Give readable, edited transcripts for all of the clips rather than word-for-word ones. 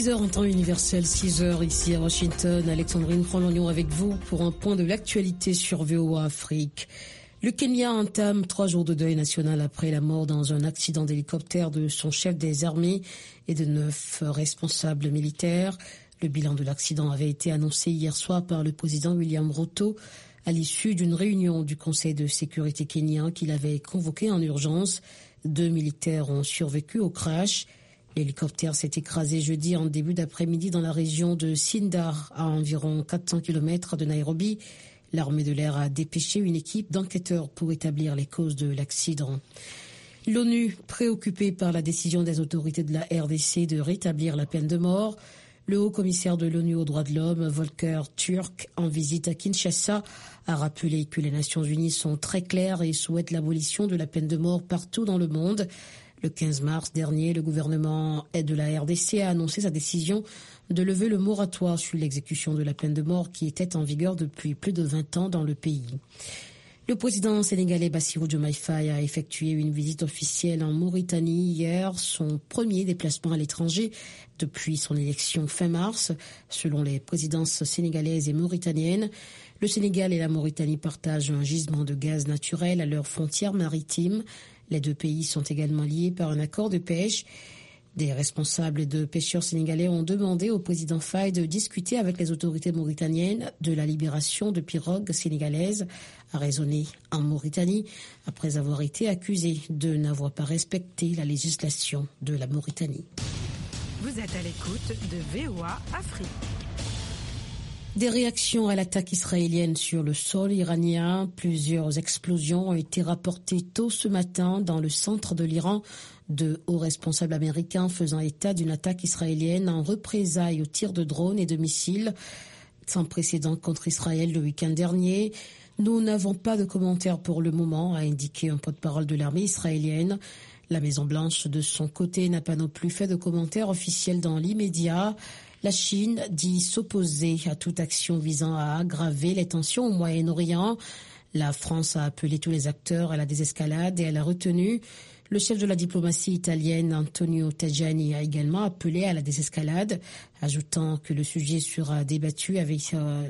6h en temps universel, 6h ici à Washington. Alexandrine Rolognon avec vous pour un point de l'actualité sur VOA Afrique. Le Kenya entame 3 jours de deuil national après la mort dans un accident d'hélicoptère de son chef des armées et de 9 responsables militaires. Le bilan de l'accident avait été annoncé hier soir par le président William Ruto à l'issue d'une réunion du Conseil de sécurité kenyan qu'il avait convoqué en urgence. 2 militaires ont survécu au crash. L'hélicoptère s'est écrasé jeudi en début d'après-midi dans la région de Sindar, à environ 400 km de Nairobi. L'armée de l'air a dépêché une équipe d'enquêteurs pour établir les causes de l'accident. L'ONU, préoccupée par la décision des autorités de la RDC de rétablir la peine de mort, le haut-commissaire de l'ONU aux droits de l'homme, Volker Turk, en visite à Kinshasa, a rappelé que les Nations Unies sont très claires et souhaitent l'abolition de la peine de mort partout dans le monde. Le 15 mars dernier, le gouvernement de la RDC a annoncé sa décision de lever le moratoire sur l'exécution de la peine de mort qui était en vigueur depuis plus de 20 ans dans le pays. Le président sénégalais Bassirou Diomaye Faye a effectué une visite officielle en Mauritanie hier, son premier déplacement à l'étranger depuis son élection fin mars. Selon les présidences sénégalaises et mauritaniennes, le Sénégal et la Mauritanie partagent un gisement de gaz naturel à leurs frontières maritimes. Les 2 pays sont également liés par un accord de pêche. Des responsables de pêcheurs sénégalais ont demandé au président Faye de discuter avec les autorités mauritaniennes de la libération de pirogues sénégalaises arraisonnées en Mauritanie après avoir été accusés de n'avoir pas respecté la législation de la Mauritanie. Vous êtes à l'écoute de VOA Afrique. Des réactions à l'attaque israélienne sur le sol iranien. Plusieurs explosions ont été rapportées tôt ce matin dans le centre de l'Iran. De hauts responsables américains faisant état d'une attaque israélienne en représailles aux tirs de drones et de missiles sans précédent contre Israël le week-end dernier. Nous n'avons pas de commentaires pour le moment, a indiqué un porte-parole de l'armée israélienne. La Maison-Blanche, de son côté, n'a pas non plus fait de commentaires officiels dans l'immédiat. La Chine dit s'opposer à toute action visant à aggraver les tensions au Moyen-Orient. La France a appelé tous les acteurs à la désescalade et à la retenue. Le chef de la diplomatie italienne, Antonio Tajani, a également appelé à la désescalade, ajoutant que le sujet sera débattu avec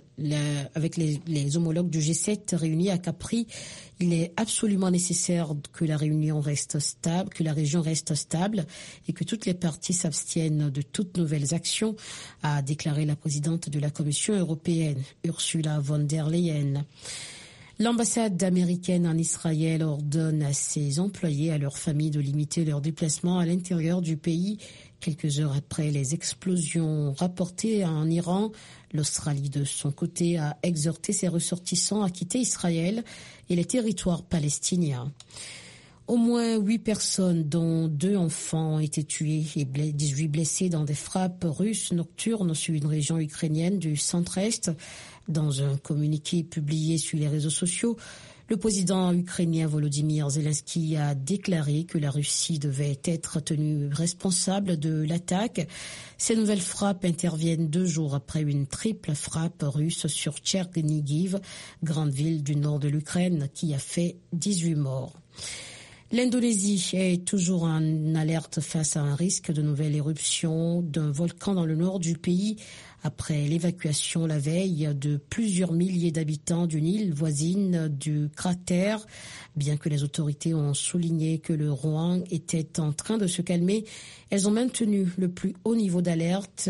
les homologues du G7 réunis à Capri. Il est absolument nécessaire que la réunion reste stable, que la région reste stable et que toutes les parties s'abstiennent de toutes nouvelles actions, a déclaré la présidente de la Commission européenne, Ursula von der Leyen. L'ambassade américaine en Israël ordonne à ses employés et à leurs familles de limiter leurs déplacements à l'intérieur du pays. Quelques heures après les explosions rapportées en Iran, l'Australie, de son côté, a exhorté ses ressortissants à quitter Israël et les territoires palestiniens. Au moins 8 personnes, dont 2 enfants, ont été tuées et 18 blessés dans des frappes russes nocturnes sur une région ukrainienne du centre-est. Dans un communiqué publié sur les réseaux sociaux, le président ukrainien Volodymyr Zelensky a déclaré que la Russie devait être tenue responsable de l'attaque. Ces nouvelles frappes interviennent 2 jours après une triple frappe russe sur Tchernihiv, grande ville du nord de l'Ukraine, qui a fait 18 morts. L'Indonésie est toujours en alerte face à un risque de nouvelle éruption d'un volcan dans le nord du pays après l'évacuation la veille de plusieurs milliers d'habitants d'une île voisine du cratère. Bien que les autorités ont souligné que le Rohan était en train de se calmer, elles ont maintenu le plus haut niveau d'alerte.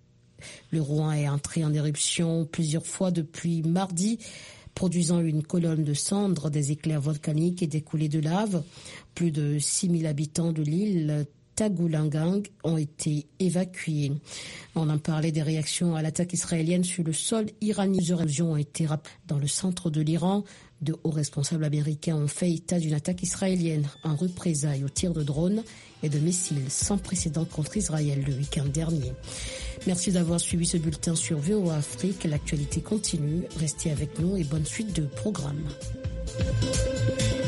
Le Rohan est entré en éruption plusieurs fois depuis mardi, produisant une colonne de cendres, des éclairs volcaniques et des coulées de lave. Plus de 6000 habitants de l'île Tagulangang ont été évacués. On en parlait des réactions à l'attaque israélienne sur le sol iranien. Plusieurs explosions ont été rappelées dans le centre de l'Iran. De hauts responsables américains ont fait état d'une attaque israélienne en représailles aux tirs de drones et de missiles sans précédent contre Israël le week-end dernier. Merci d'avoir suivi ce bulletin sur VOA Afrique. L'actualité continue. Restez avec nous et bonne suite de programme.